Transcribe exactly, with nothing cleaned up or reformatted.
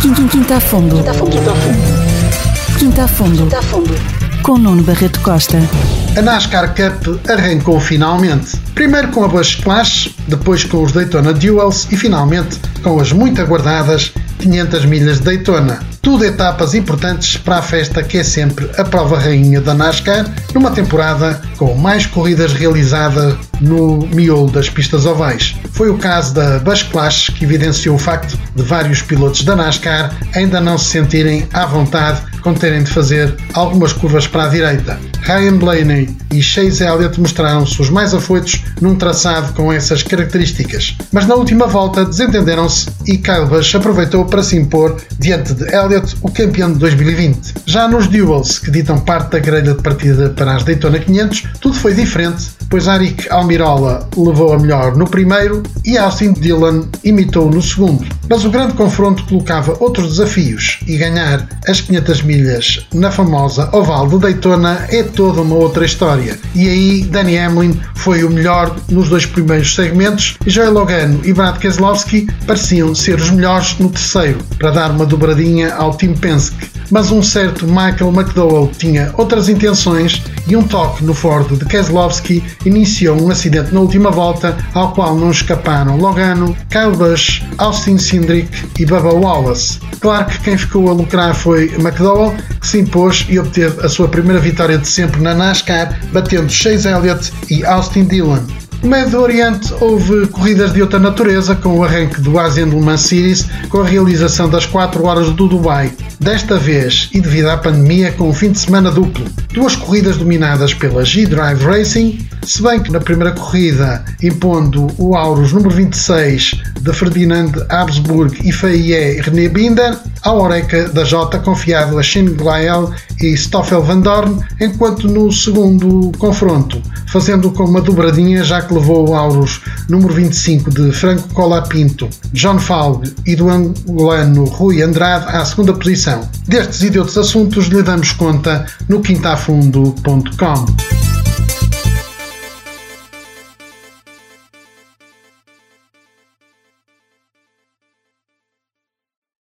Quinta a Fundo. Quinta a Fundo. Com Nuno Barreto Costa. A NASCAR Cup arrancou finalmente. Primeiro com a Busch Clash, depois com os Daytona Duels e finalmente com as muito aguardadas quinhentas milhas de Daytona. Tudo etapas importantes para a festa que é sempre a prova rainha da NASCAR, numa temporada com mais corridas realizadas no miolo das pistas ovais. Foi o caso da Busch Clash que evidenciou o facto de vários pilotos da NASCAR ainda não se sentirem à vontade com terem de fazer algumas curvas para a direita. Ryan Blaney e Chase Elliott mostraram-se os mais afoitos num traçado com essas características, mas na última volta desentenderam-se e Kyle Busch aproveitou para se impor diante de Elliott, o campeão de dois mil e vinte. Já nos Duels, que ditam parte da grelha de partida para as Daytona quinhentos, tudo foi diferente, pois Aric Almirola levou a melhor no primeiro e Austin Dillon imitou no segundo. Mas o grande confronto colocava outros desafios e ganhar as quinhentas milhas na famosa oval de Daytona é toda uma outra história. E aí Danny Hamlin foi o melhor nos dois primeiros segmentos e Joey Logano e Brad Keselowski pareciam ser os melhores no terceiro, para dar uma dobradinha ao Team Penske. Mas um certo Michael McDowell tinha outras intenções e um toque no Ford de Keselowski iniciou um acidente na última volta ao qual não escaparam Logano, Kyle Busch, Austin Cindric e Bubba Wallace. Claro que quem ficou a lucrar foi McDowell, que se impôs e obteve a sua primeira vitória de sempre na NASCAR, batendo Chase Elliott e Austin Dillon. No meio do Oriente houve corridas de outra natureza, com o arranque do Asian Le Mans Series, com a realização das quatro horas do Dubai. Desta vez, e devido à pandemia, com um fim de semana duplo. Duas corridas dominadas pela G-Drive Racing, se bem que na primeira corrida, impondo o Aurus número vinte e seis de Ferdinand Habsburg e F I E René Binder, ao Oreca da Jota confiado a Shane Glyle e Stoffel Van Dorn, enquanto no segundo confronto, fazendo com uma dobradinha, já que levou o Aurus número vinte e cinco de Franco Colapinto, John Falk e do angolano Rui Andrade à segunda posição. Destes e de outros assuntos lhe damos conta no quinta a fundo ponto com.